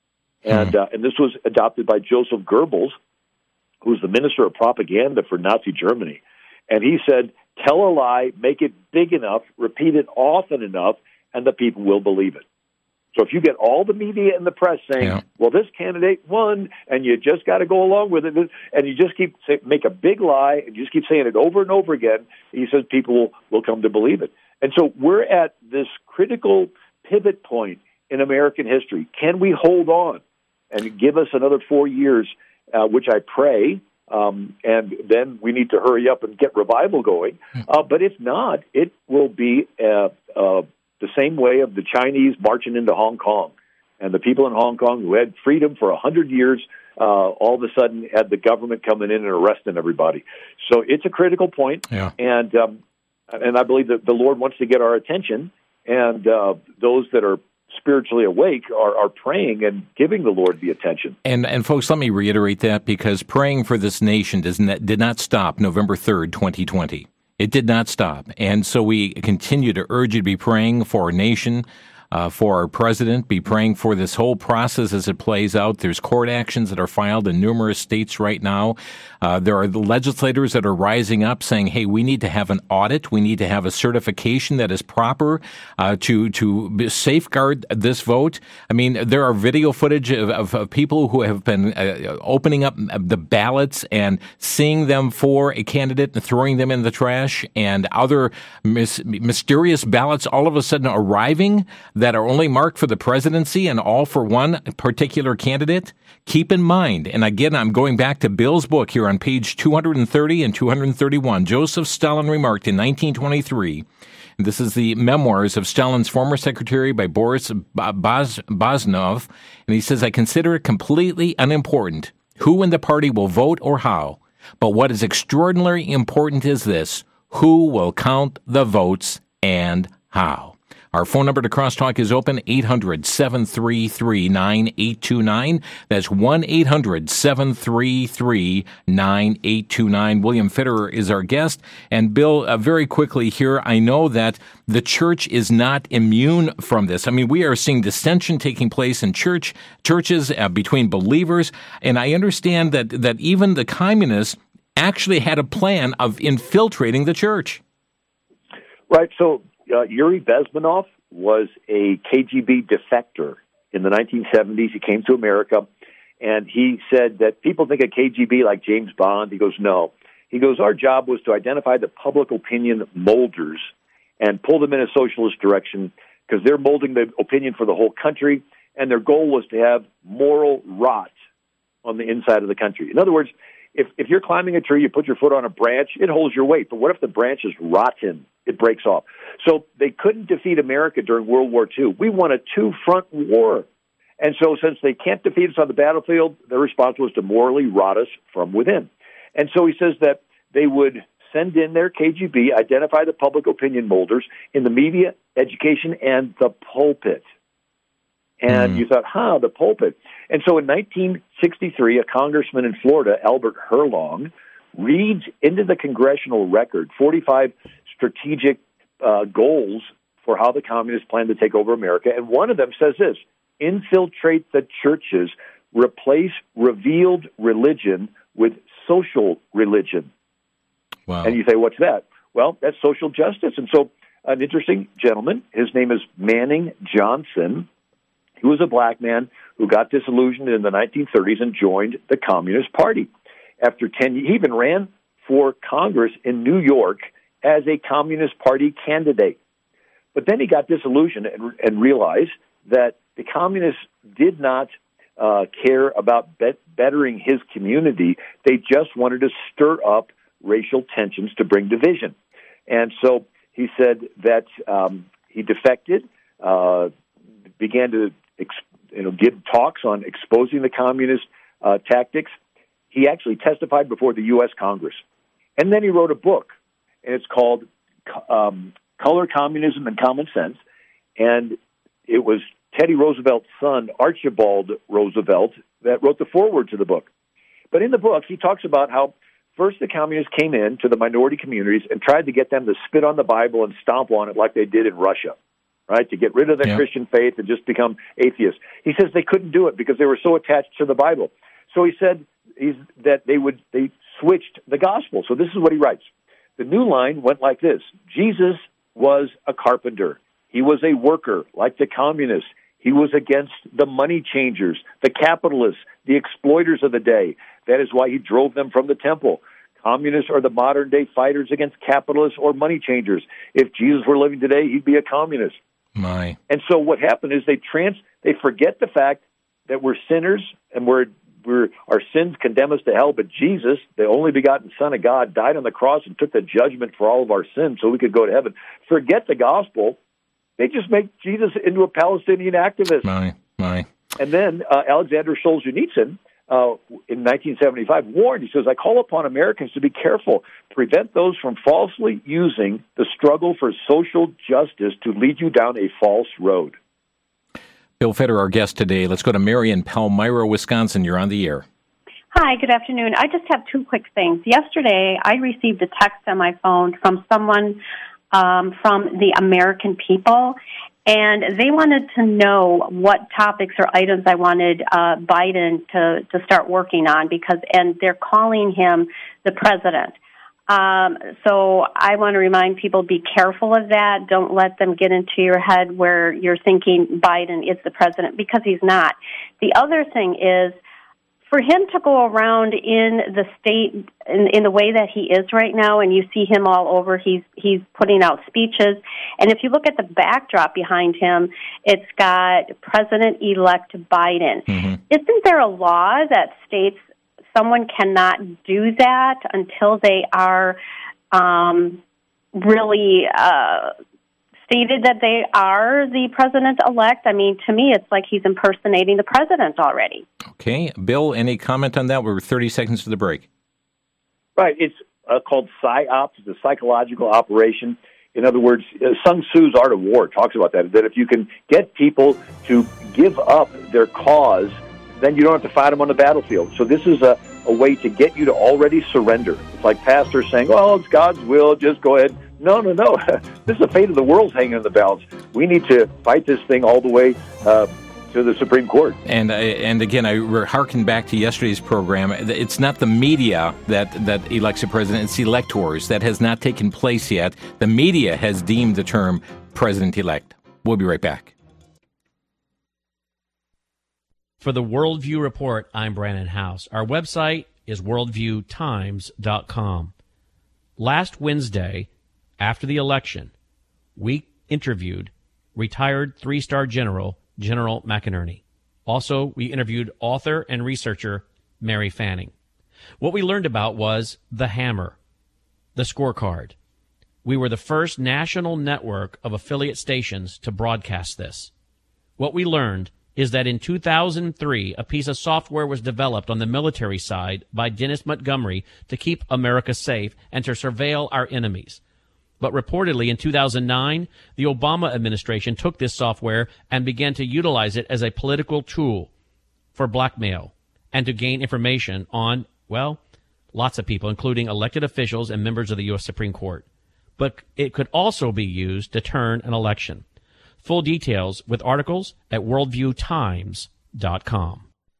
And uh, and this was adopted by Joseph Goebbels, who's the minister of propaganda for Nazi Germany. And he said, tell a lie, make it big enough, repeat it often enough, and the people will believe it. So if you get all the media and the press saying, yeah. well, this candidate won, and you just got to go along with it, and you just keep say, make a big lie, and you just keep saying it over and over again, he says people will, will come to believe it. And so we're at this critical pivot point in American history. Can we hold on and give us another four years, uh, which I pray, um, and then we need to hurry up and get revival going. Uh, but if not, it will be uh, uh, the same way of the Chinese marching into Hong Kong. And the people in Hong Kong who had freedom for one hundred years, uh, all of a sudden had the government coming in and arresting everybody. So it's a critical point, yeah. and um, and I believe that the Lord wants to get our attention, and uh, those that are spiritually awake are, are praying and giving the Lord the attention. And and folks, let me reiterate that, because praying for this nation does not, did not stop November third, twenty twenty. It did not stop. And so we continue to urge you to be praying for our nation, uh, for our president, be praying for this whole process as it plays out. There's court actions that are filed in numerous states right now. Uh, there are the legislators that are rising up saying, hey, we need to have an audit. We need to have a certification that is proper uh, to to safeguard this vote. I mean, there are video footage of, of, of people who have been uh, opening up the ballots and seeing them for a candidate and throwing them in the trash, and other mis- mysterious ballots all of a sudden arriving that are only marked for the presidency and all for one particular candidate. Keep in mind, and again, I'm going back to Bill's book here on page two thirty and two thirty-one. Joseph Stalin remarked in nineteen twenty-three, and this is the memoirs of Stalin's former secretary by Boris Bos- Bosnov, and he says, I consider it completely unimportant who in the party will vote or how, but what is extraordinarily important is this: who will count the votes and how. Our phone number to Crosstalk is open, eight hundred, seven three three, nine eight two nine. That's one eight hundred, seven three three, nine eight two nine. William Fitterer is our guest. And Bill, uh, very quickly here, I know that the church is not immune from this. I mean, we are seeing dissension taking place in church churches uh, between believers. And I understand that, that even the communists actually had a plan of infiltrating the church. Right, so Uh, Yuri Bezmenov was a K G B defector in the nineteen seventies. He came to America, and he said that people think of K G B like James Bond. He goes, no. He goes, our job was to identify the public opinion molders and pull them in a socialist direction, because they're molding the opinion for the whole country, and their goal was to have moral rot on the inside of the country. In other words, if, if you're climbing a tree, you put your foot on a branch, it holds your weight. But what if the branch is rotten? It breaks off. So they couldn't defeat America during World War Two. We won a two-front war. And so since they can't defeat us on the battlefield, their response was to morally rot us from within. And so he says that they would send in their K G B, identify the public opinion molders in the media, education, and the pulpit. And mm. you thought, huh, the pulpit. And so in nineteen sixty-three, a congressman in Florida, Albert Herlong, reads into the congressional record forty-five strategic uh, goals for how the communists plan to take over America. And one of them says this: infiltrate the churches, replace revealed religion with social religion. Wow. And you say, what's that? Well, that's social justice. And so an interesting gentleman, his name is Manning Johnson. He was a black man who got disillusioned in the nineteen thirties and joined the Communist Party. After ten years, he even ran for Congress in New York as a Communist Party candidate. But then he got disillusioned and, and realized that the communists did not uh, care about bet- bettering his community. They just wanted to stir up racial tensions to bring division. And so he said that um, he defected, uh, began to ex- you know, give talks on exposing the communist uh, tactics. He actually testified before the U S Congress. And then he wrote a book, and it's called um, Color, Communism, and Common Sense. And it was Teddy Roosevelt's son, Archibald Roosevelt, that wrote the foreword to the book. But in the book, he talks about how first the communists came in to the minority communities and tried to get them to spit on the Bible and stomp on it like they did in Russia, right, to get rid of their yeah. Christian faith and just become atheists. He says they couldn't do it because they were so attached to the Bible. So he said he's, that they would they switched the gospel. So this is what he writes. The new line went like this: Jesus was a carpenter. He was a worker like the communists. He was against the money changers, the capitalists, the exploiters of the day. That is why he drove them from the temple. Communists are the modern-day fighters against capitalists or money changers. If Jesus were living today, he'd be a communist. My. And so what happened is they trans they forget the fact that we're sinners and we're we're our sins condemn us to hell, but Jesus, the only begotten Son of God, died on the cross and took the judgment for all of our sins so we could go to heaven. Forget the gospel. They just make Jesus into a Palestinian activist. My, my. And then uh, Alexander Solzhenitsyn, uh, in nineteen seventy-five, warned, he says, I call upon Americans to be careful, prevent those from falsely using the struggle for social justice to lead you down a false road. Bill Feder, our guest today. Let's go to Mary in Palmyra, Wisconsin. You're on the air. Hi, good afternoon. I just have two quick things. Yesterday, I received a text on my phone from someone um, from the American People, and they wanted to know what topics or items I wanted uh, Biden to, to start working on, because, and they're calling him the president. Um, so I want to remind people, be careful of that. Don't let them get into your head where you're thinking Biden is the president, because he's not. The other thing is, for him to go around in the state in, in the way that he is right now, and you see him all over, he's he's putting out speeches. And if you look at the backdrop behind him, it's got President-elect Biden. Mm-hmm. Isn't there a law that states someone cannot do that until they are um, really uh, stated that they are the president-elect? I mean, to me, it's like he's impersonating the president already. Okay. Bill, any comment on that? We're thirty seconds to the break. Right. It's uh, called PsyOps. It's a psychological operation. In other words, uh, Sun Tzu's Art of War talks about that, that if you can get people to give up their cause, then you don't have to fight them on the battlefield. So this is a, a way to get you to already surrender. It's like pastors saying, well, it's God's will, just go ahead. No, no, no. This is the fate of the world hanging in the balance. We need to fight this thing all the way uh, to the Supreme Court. And uh, and again, I hearken back to yesterday's program. It's not the media that, that elects a president. It's electors. That has not taken place yet. The media has deemed the term president-elect. We'll be right back. For the Worldview Report, I'm Brandon House. Our website is worldview times dot com. Last Wednesday, after the election, we interviewed retired three-star general, General McInerney. Also, we interviewed author and researcher Mary Fanning. What we learned about was the hammer, the scorecard. We were the first national network of affiliate stations to broadcast this. What we learned is that in two thousand three, a piece of software was developed on the military side by Dennis Montgomery to keep America safe and to surveil our enemies. But reportedly in two thousand nine, the Obama administration took this software and began to utilize it as a political tool for blackmail and to gain information on, well, lots of people, including elected officials and members of the U S Supreme Court. But it could also be used to turn an election. Full details with articles at worldview times dot com.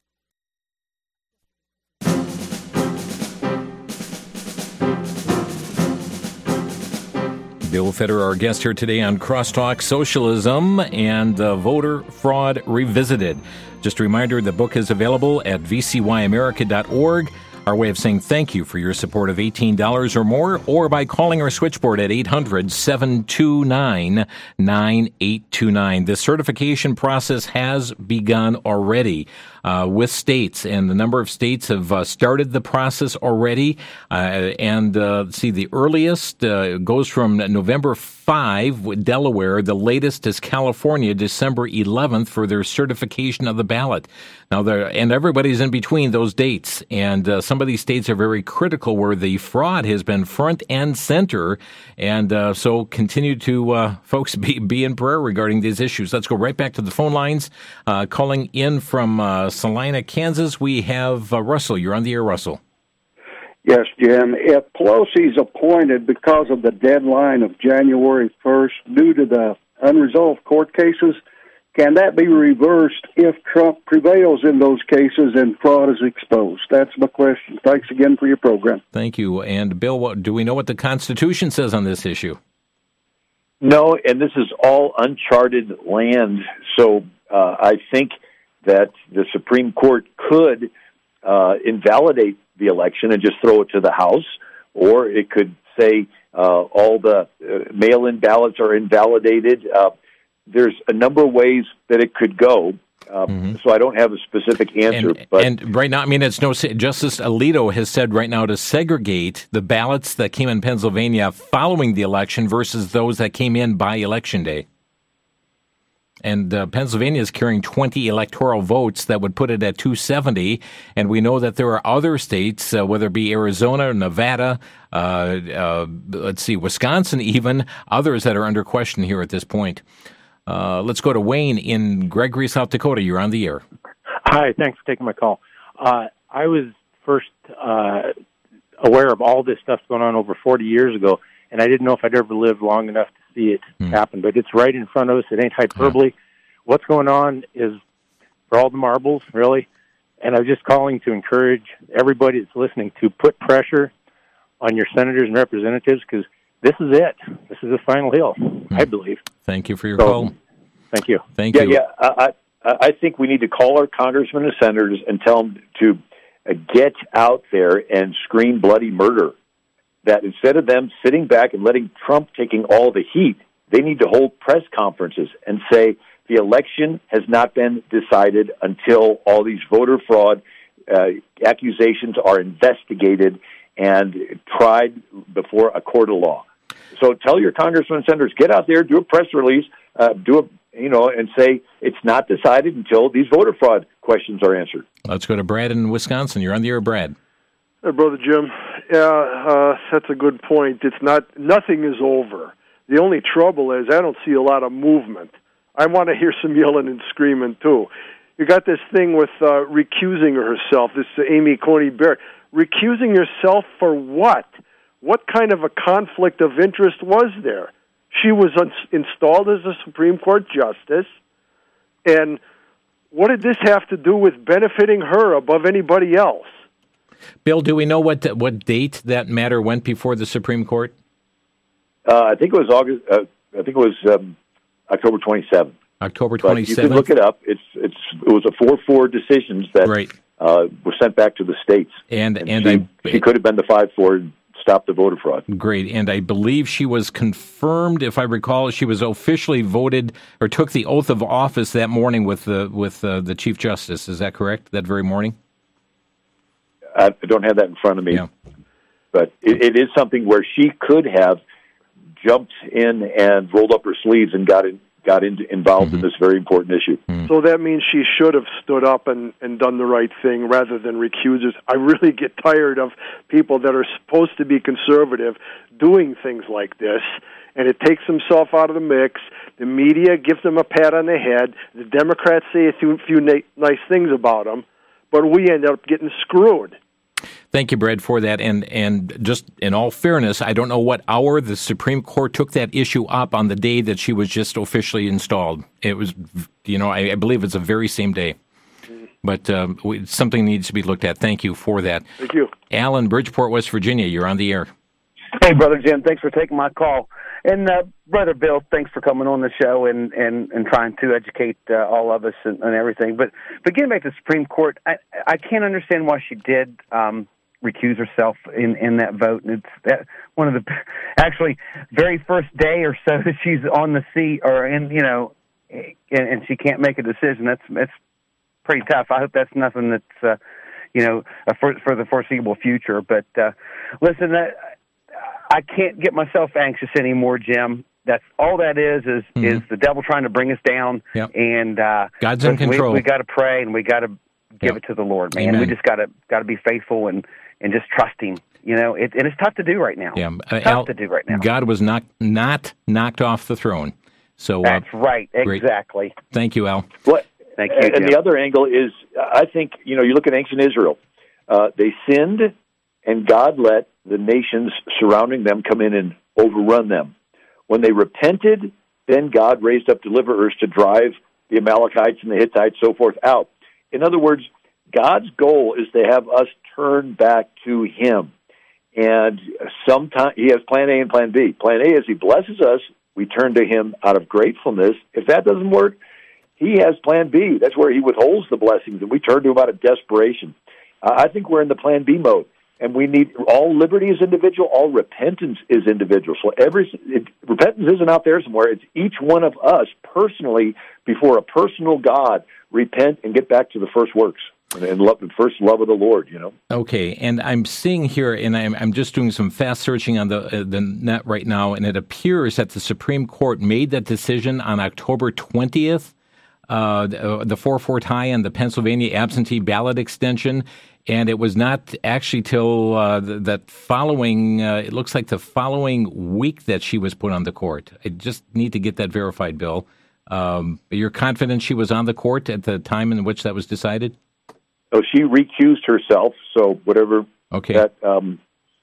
Bill Feder, our guest here today on Crosstalk Socialism and uh, Voter Fraud Revisited. Just a reminder, the book is available at v c y america dot org. Our way of saying thank you for your support of eighteen dollars or more, or by calling our switchboard at eight hundred, seven two nine, nine eight two nine. The certification process has begun already uh, with states, and the number of states have uh, started the process already. Uh, and uh, see, the earliest uh, goes from November fifth with Delaware. The latest is California, December eleventh, for their certification of the ballot. Now, there, and everybody's in between those dates, and uh, some of these states are very critical where the fraud has been front and center, and uh, so continue to, uh, folks, be, be in prayer regarding these issues. Let's go right back to the phone lines. Uh, calling in from uh, Salina, Kansas, we have uh, Russell. You're on the air, Russell. Yes, Jim. If Pelosi's appointed because of the deadline of January first due to the unresolved court cases, can that be reversed if Trump prevails in those cases and fraud is exposed? That's my question. Thanks again for your program. Thank you. And, Bill, what, do we know what the Constitution says on this issue? No, and this is all uncharted land. So uh, I think that the Supreme Court could uh, invalidate the election and just throw it to the House, or it could say uh, all the uh, mail-in ballots are invalidated. Uh, There's a number of ways that it could go, uh, mm-hmm. so I don't have a specific answer. And, but and right now, I mean, it's no. Justice Alito has said right now to segregate the ballots that came in Pennsylvania following the election versus those that came in by Election Day. And uh, Pennsylvania is carrying twenty electoral votes that would put it at two seventy. And we know that there are other states, uh, whether it be Arizona, Nevada, uh, uh, let's see, Wisconsin even, others that are under question here at this point. Uh, let's go to Wayne in Gregory, South Dakota. You're on the air. Hi, thanks for taking my call. Uh, I was first uh, aware of all this stuff going on over forty years ago, and I didn't know if I'd ever live long enough to see it hmm. happen. But it's right in front of us. It ain't hyperbole. Yeah. What's going on is for all the marbles, really. And I'm just calling to encourage everybody that's listening to put pressure on your senators and representatives, because this is it. This is the final hill, hmm. I believe. Thank you for your so, call. Thank you. Thank yeah, you. Yeah, I, I, I think we need to call our congressmen and senators and tell them to uh, get out there and scream bloody murder. That instead of them sitting back and letting Trump taking all the heat, they need to hold press conferences and say the election has not been decided until all these voter fraud uh, accusations are investigated and tried before a court of law. So tell your congressmen and senators, get out there, do a press release, uh, do a, you know, and say it's not decided until these voter fraud questions are answered. Let's go to Brad in Wisconsin. You're on the air, Brad. Hey, Brother Jim. Yeah, uh, that's a good point. It's not, nothing is over. The only trouble is I don't see a lot of movement. I want to hear some yelling and screaming, too. You got this thing with uh, recusing herself, this uh, Amy Coney Barrett. Recusing yourself for what? What kind of a conflict of interest was there? She was un- installed as a Supreme Court justice, and what did this have to do with benefiting her above anybody else? Bill, do we know what what date that matter went before the Supreme Court? Uh, I think it was August. Uh, I think it was um, October twenty-seventh. October twenty-seventh. You can look it up. It's it's it was a four four decisions that right. uh, were sent back to the states, and and, and she, I, she could have been the five four and stopped the voter fraud. Great, and I believe she was confirmed. If I recall, she was officially voted or took the oath of office that morning with the with uh, the Chief Justice. Is that correct? That very morning. I don't have that in front of me. Yeah. But it, it is something where she could have jumped in and rolled up her sleeves and got in, got in, involved mm-hmm. in this very important issue. Mm-hmm. So that means she should have stood up and, and done the right thing rather than recuse herself. I really get tired of people that are supposed to be conservative doing things like this, and it takes themselves out of the mix. The media gives them a pat on the head. The Democrats say a few, few na- nice things about them, but we end up getting screwed. Thank you, Brad, for that. And and just in all fairness, I don't know what hour the Supreme Court took that issue up on the day that she was just officially installed. It was, you know, I, I believe it's the very same day. But um, we, something needs to be looked at. Thank you for that. Thank you. Alan, Bridgeport, West Virginia, you're on the air. Hey, Brother Jim, thanks for taking my call. And uh, Brother Bill, thanks for coming on the show and, and, and trying to educate uh, all of us and, and everything. But, but getting back to the Supreme Court, I, I can't understand why she did um, recuse herself in, in that vote. And it's that, one of the actually very first day or so that she's on the seat or in, you know, and, and she can't make a decision. That's that's pretty tough. I hope that's nothing that's, uh, you know, for, for the foreseeable future. But uh, listen, that. I can't get myself anxious anymore, Jim. That's all that is is mm-hmm. is the devil trying to bring us down. Yep. And uh, God's in control. We, we got to pray and we got to give yep. it to the Lord, man. Amen. We just got to got to be faithful and, and just trust Him. You know, it, and it's tough to do right now. Yeah, uh, tough Al, to do right now. God was not not knocked off the throne. So that's uh, right, exactly. Great. Thank you, Al. What? Thank you. And Jim. the other angle is, I think you know, you look at ancient Israel. Uh, they sinned, and God let the nations surrounding them come in and overrun them. When they repented, then God raised up deliverers to drive the Amalekites and the Hittites, so forth, out. In other words, God's goal is to have us turn back to Him. And sometimes He has plan A and plan B. Plan A is He blesses us, we turn to Him out of gratefulness. If that doesn't work, He has plan B. That's where He withholds the blessings, and we turn to Him out of desperation. Uh, I think we're in the plan B mode. And we need all liberty is individual, all repentance is individual. So every it, repentance isn't out there somewhere. It's each one of us personally before a personal God repent and get back to the first works and, and love, the first love of the Lord. You know. Okay, and I'm seeing here, and I'm, I'm just doing some fast searching on the uh, the net right now, and it appears that the Supreme Court made that decision on October twentieth. Uh, the, the four four tie and the Pennsylvania absentee ballot extension. And it was not actually till uh, th- that following, uh, it looks like the following week that she was put on the court. I just need to get that verified, Bill. Um, you're confident she was on the court at the time in which that was decided? Oh, she recused herself, so whatever okay. that... Um...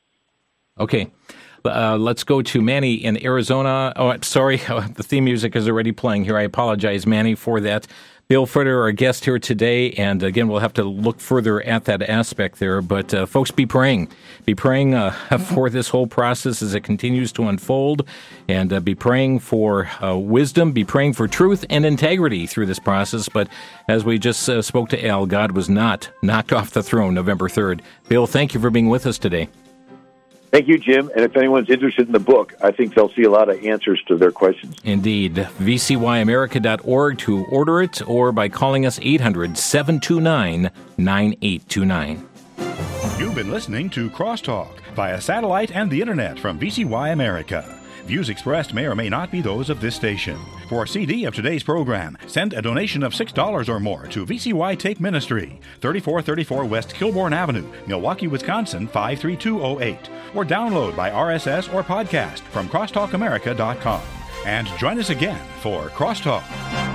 Okay. Uh, let's go to Manny in Arizona. Oh, I'm sorry. The theme music is already playing here. I apologize, Manny, for that. Bill Fritter, our guest here today, and again, we'll have to look further at that aspect there. But uh, folks, be praying. Be praying uh, for this whole process as it continues to unfold, and uh, be praying for uh, wisdom, be praying for truth and integrity through this process. But as we just uh, spoke to Al, God was not knocked off the throne November third. Bill, thank you for being with us today. Thank you, Jim. And if anyone's interested in the book, I think they'll see a lot of answers to their questions. Indeed. V C Y America dot org to order it, or by calling us eight hundred, seven two nine, nine eight two nine. You've been listening to Crosstalk via satellite and the Internet from V C Y America. Views expressed may or may not be those of this station. For a C D of today's program, send a donation of six dollars or more to V C Y Take Ministry, thirty-four thirty-four West Kilbourne Avenue, Milwaukee, Wisconsin, five three two oh eight. Or download by R S S or podcast from crosstalk america dot com. And join us again for Crosstalk.